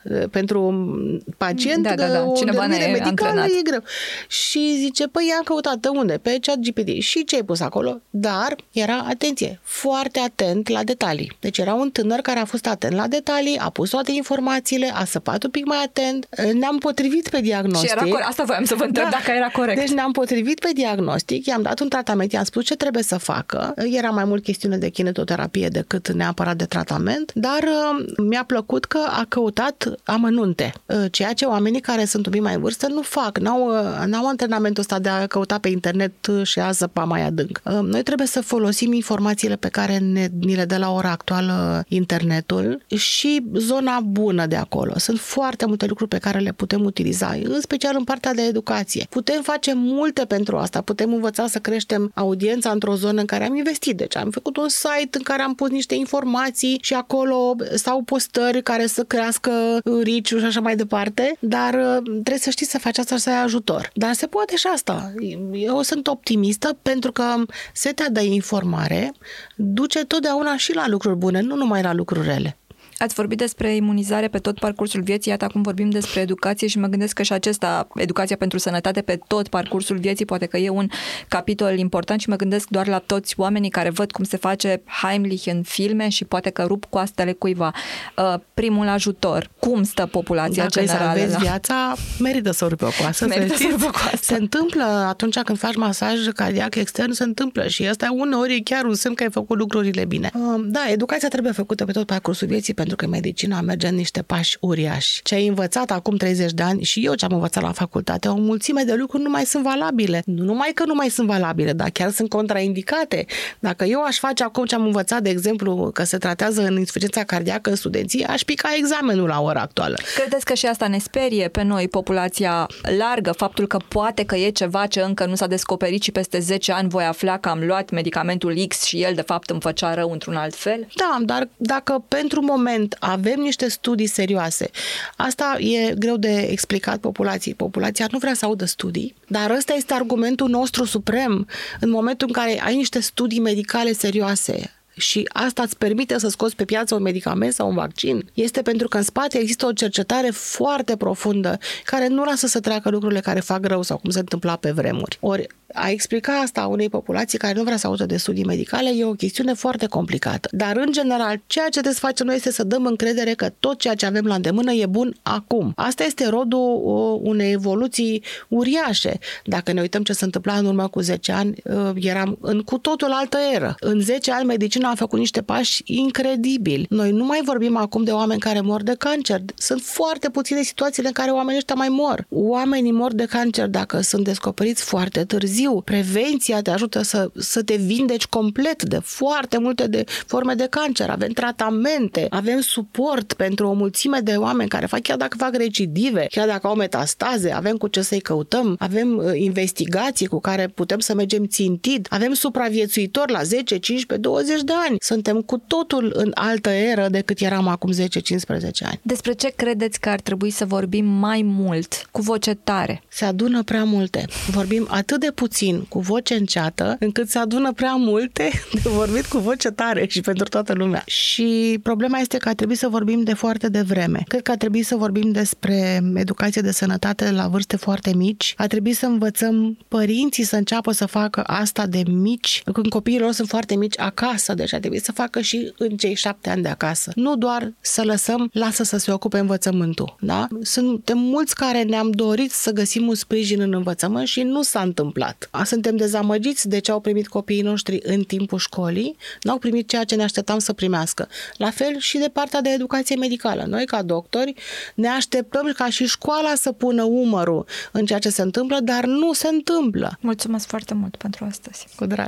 Speaker 2: Pentru pacient,
Speaker 1: da, da, da.
Speaker 2: o denumire medicală
Speaker 1: antrenat.
Speaker 2: E greu. Și zice, păi i-am căutat unde? Pe ChatGPT. Și ce ai pus acolo? Dar era, atenție, foarte atent la detalii. Deci era un tânăr care a fost atent la detalii, a pus toate informațiile, a săpat un pic mai atent, ne-am potrivit pe diagnostic.
Speaker 1: Și era corect. Asta voiam să vă întreb, da. dacă era corect.
Speaker 2: Deci ne-am potrivit pe diagnostic, i-am dat un tratament, i-am spus ce trebuie să facă. Era mai mult chestiune de kinetoterapie decât neapărat de tratament, dar mi-a plăcut că a căutat amănunte, ceea ce oamenii care sunt un pic mai în vârstă nu fac, n-au, n-au antrenamentul ăsta de a căuta pe internet și a zăpa mai adânc. Noi trebuie să folosim informațiile pe care ne, ni le dă la ora actuală internetul și zona bună de acolo. Sunt foarte multe lucruri pe care le putem utiliza, în special în partea de educație. Putem face multe pentru asta, putem învăța să creștem audiența într-o zonă în care am investit. Deci am făcut un site în care am pus niște informații și acolo stau postări care să crească reach-ul și așa mai departe, dar trebuie să știi să faci asta și să ai ajutor. Dar se poate și asta. Eu sunt optimistă pentru că setea de informare duce totdeauna și la lucruri bune, nu numai la lucruri rele.
Speaker 1: Ați vorbit despre imunizare pe tot parcursul vieții, iată acum vorbim despre educație și mă gândesc că și acesta, educația pentru sănătate pe tot parcursul vieții, poate că e un capitol important și mă gândesc doar la toți oamenii care văd cum se face Heimlich în filme și poate că rup coastele cuiva. Primul ajutor, cum stă populația
Speaker 2: Dacă
Speaker 1: generală?
Speaker 2: Dacă îi salvezi
Speaker 1: la...
Speaker 2: viața, merită să rupi o coastă.
Speaker 1: Merită să rupi o coastă.
Speaker 2: Se întâmplă atunci când faci masaj cardiac extern, se întâmplă și asta uneori e chiar un semn că ai făcut lucrurile bine. Da, educația trebuie făcută pe tot parcursul vieții, pentru că medicina merge în niște pași uriași. Ce ai învățat acum treizeci de ani și eu ce am învățat la facultate, o mulțime de lucruri nu mai sunt valabile. Nu numai că nu mai sunt valabile, dar chiar sunt contraindicate. Dacă eu aș face acum ce am învățat, de exemplu, că se tratează în insuficiența cardiacă în studenție, aș pica examenul la ora actuală.
Speaker 1: Credeți că și asta ne sperie pe noi, populația largă, faptul că poate că e ceva ce încă nu s-a descoperit și peste zece ani voi afla că am luat medicamentul X și el de fapt îmi făcea rău într-un alt fel?
Speaker 2: Da, dar dacă pentru moment avem niște studii serioase, asta e greu de explicat populației. Populația nu vrea să audă studii, dar ăsta este argumentul nostru suprem în momentul în care ai niște studii medicale serioase și asta îți permite să scoți pe piață un medicament sau un vaccin, este pentru că în spate există o cercetare foarte profundă care nu lasă să treacă lucrurile care fac rău sau cum se întâmpla pe vremuri. Ori a explica asta unei populații care nu vrea să audă de studii medicale e o chestiune foarte complicată. Dar, în general, ceea ce trebuie să facem noi este să dăm încredere că tot ceea ce avem la îndemână e bun acum. Asta este rodul unei evoluții uriașe. Dacă ne uităm ce se întâmpla în urmă cu zece ani, eram în cu totul altă eră. În zece ani, medicina a făcut niște pași incredibili. Noi nu mai vorbim acum de oameni care mor de cancer. Sunt foarte puține situațiile în care oamenii ăștia mai mor. Oamenii mor de cancer dacă sunt descoperiți foarte târziu. Prevenția te ajută să, să te vindeci complet de foarte multe de forme de cancer. Avem tratamente, avem suport pentru o mulțime de oameni care fac, chiar dacă fac recidive, chiar dacă au metastaze, avem cu ce să-i căutăm, avem uh, investigații cu care putem să mergem țintit, avem supraviețuitori la zece, cincisprezece, douăzeci de ani. Suntem cu totul în altă eră decât eram acum zece cincisprezece ani.
Speaker 1: Despre ce credeți că ar trebui să vorbim mai mult, cu voce tare?
Speaker 2: Se adună prea multe. Vorbim atât de puțin cu voce înceată, încât se adună prea multe de vorbit cu voce tare și pentru toată lumea. Și problema este că ar trebui să vorbim de foarte devreme. Cred că ar trebui să vorbim despre educație de sănătate la vârste foarte mici. Ar trebui să învățăm părinții să înceapă să facă asta de mici, când copiii lor sunt foarte mici acasă, deci ar trebui să facă și în cei șapte ani de acasă. Nu doar să lăsăm, lasă să se ocupe învățământul. Da? Suntem mulți care ne-am dorit să găsim un sprijin în învățământ și nu s-a întâmplat. Suntem dezamăgiți de ce au primit copiii noștri în timpul școlii, n-au primit ceea ce ne așteptam să primească. La fel și de partea de educație medicală. Noi, ca doctori, ne așteptăm ca și școala să pună umărul în ceea ce se întâmplă, dar nu se întâmplă.
Speaker 1: Mulțumesc foarte mult pentru astăzi.
Speaker 2: Cu drag!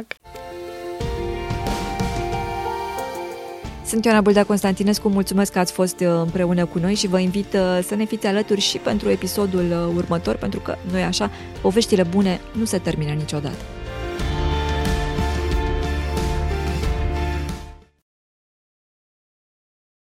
Speaker 1: Sunt Ioana Bâldea Constantinescu, mulțumesc că ați fost împreună cu noi și vă invit să ne fiți alături și pentru episodul următor, pentru că, nu-i așa, poveștile bune nu se termină niciodată.